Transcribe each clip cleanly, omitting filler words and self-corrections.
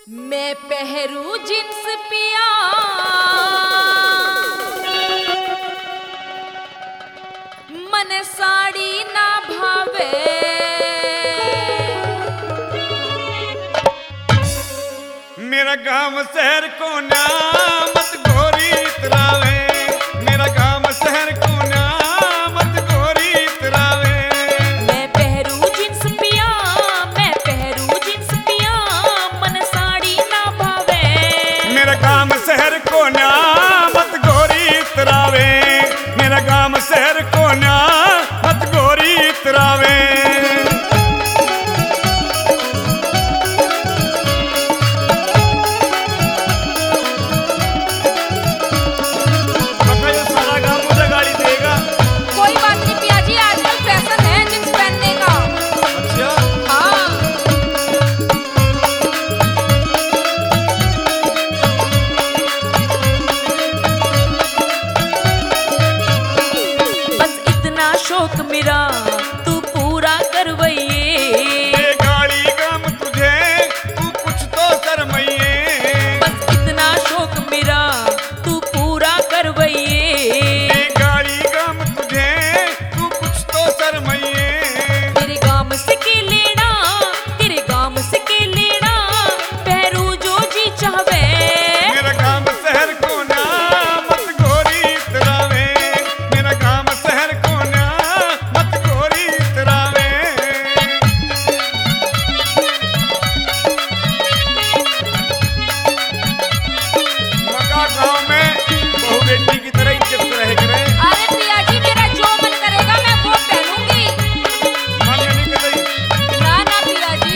मैं पहरू जींस पिया मन साड़ी ना भावे। मेरा गांव शहर को ना मत गोरी इतरावे। मेरा गांव शहर को ना मत गोरी इतरावे। मैं पहरू जींस पिया, मैं पहरू जींस पिया मन साड़ी ना भावे। मेरा गांव शहर को ना मत गोरी इतरावे। मेरा गांव शहर को ना मत गोरी इतरावे। कोई बात नहीं पिया जी, आजकल फैशन है जींस पहनने का। अच्छा, हाँ बस इतना शौक मेरा तू पूरा करवइए। ये गाड़ी गम तुझे तू कुछ तो शर्मइए। बस इतना शौक मेरा तू पूरा करवइए। ये गाड़ी गम तुझे तू कुछ तो शर्मइए। तेरे गाम से के लेना, तेरे गाम से के लेना पहरू जो जी चाहवे। मेरा गांव शहर को ना मत गोरी इतरावे। मेरा गांव शहर को ना मत गोरी इतरावे। मका गांव में बहू बेटी की तरह इज्जत रहे करे। अरे पिया जी मेरा जो मन करेगा मैं वो पहनूंगी। मन नहीं कतई। ना ना पिया जी।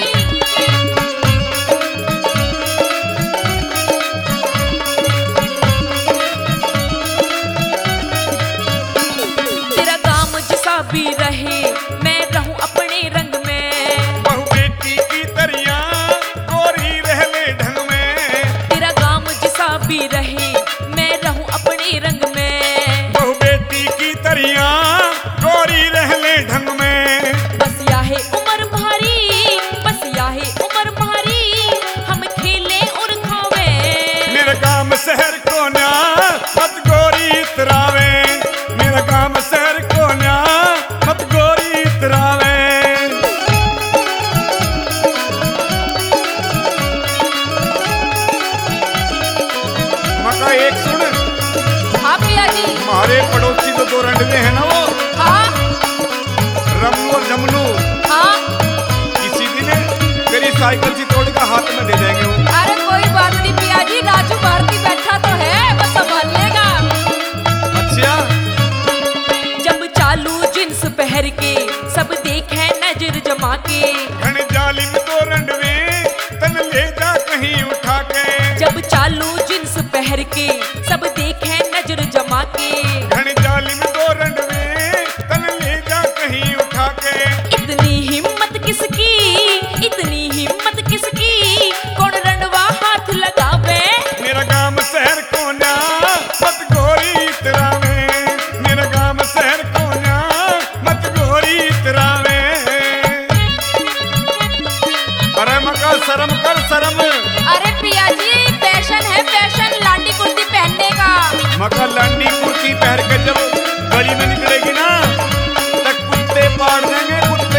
तेरा काम जैसा भी रहे मैं रहूं अपने रंग में। बहू बेटी की तरिया गोरी रहले ढंग में। तेरा काम जैसा भी रहे मैं रहूं अपने रंग में। बहू बेटी की तरिया गोरी रहले ढंग में। बस या है उम्र भारी, बस या है उम्र भारी हम खेले और खावे। मेरा गांव शहर को ना मत गोरी इतरावे। मेरा गांव शहर को ना मत गोरी इतरावे। मका एक सुन, हाँ पिया जी। हमारे पड़ोसी तो दो रंडवे हैं ना, वो हाँ रमू और जमनू। हाँ किसी दिन तेरी साइकिल से तोड़ कर हाथ में दे देंगे वो। अरे कोई बात नहीं पिया जी, राजू भारती बैठा तो है वो संभाल लेगा। अच्छा, जब चालू जींस पहन के सब देखे नजर जमा के। घन जालिम तो रंडवे तन ले जा कहीं उठा के। जब चालू जींस पहन के सब देखे नजर जमा के। घन जालिम तो रंडवे तन ले जा कहीं उठा के। इतनी हिम्मत किसकी, इतनी हिम्मत किसकी कौन रंडवा हाथ लगावे। मेरा गांव शहर को ना मत गोरी इतरावे। मेरा गांव शहर को ना मत गोरी इतरावे। अरे मका शर्म कर शर्म। अरे पिया जी फैशन है फैशन, लांडी कुर्ती पहनने का। मका लांडी कुर्ती पहन के जब गली में निकलेगी ना तक कुत्ते पाड़ देंगे कुत्ते।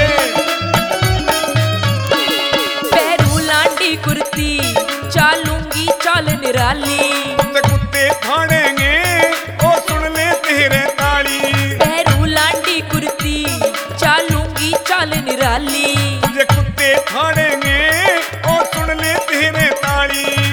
पहरू लांडी कुर्ती चालूंगी चाल निराली। कुत्ते फाड़ेंगे ओ सुन ले तेरे ताली। पहरू लांडी कुर्ती चालूंगी चाल निराली। तुझे कुत्ते फाड़ेंगे ओ सुन ले तेरे ताली।